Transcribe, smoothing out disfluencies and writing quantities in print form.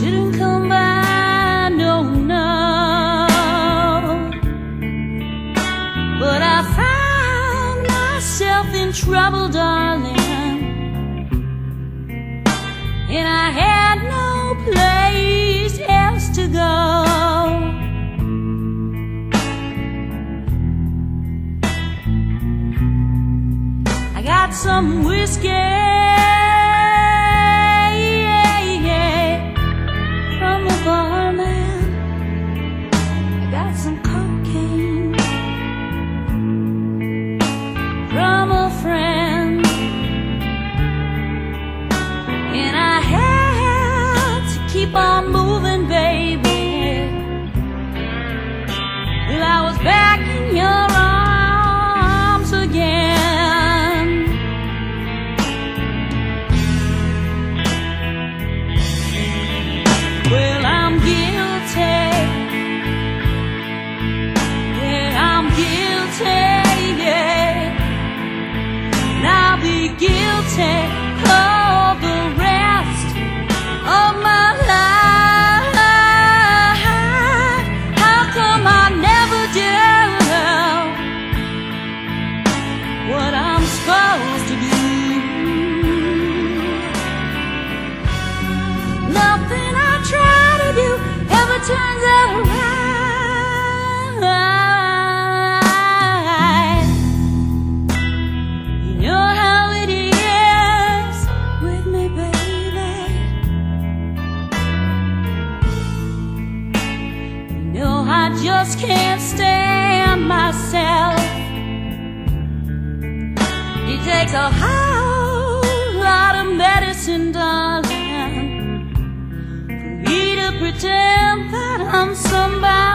didn't come by, no, no. But I found myself in trouble, darling, and I had no place else to go. I got some whiskey from the barman. I got some cocaine from a friend, and I had to keep on moving, baby, till I was back in your arms again. Well, I'm guilty, yeah, I'm guilty, yeah, and I'll be guilty of the rest of my life. How come I never do what I'm supposed to do? Nothing I try to do ever turns out right. You know how it is with me, baby. You know I just can't stand myself. It takes a whole lot of medicine, darling, for me to pretend that I'm somebody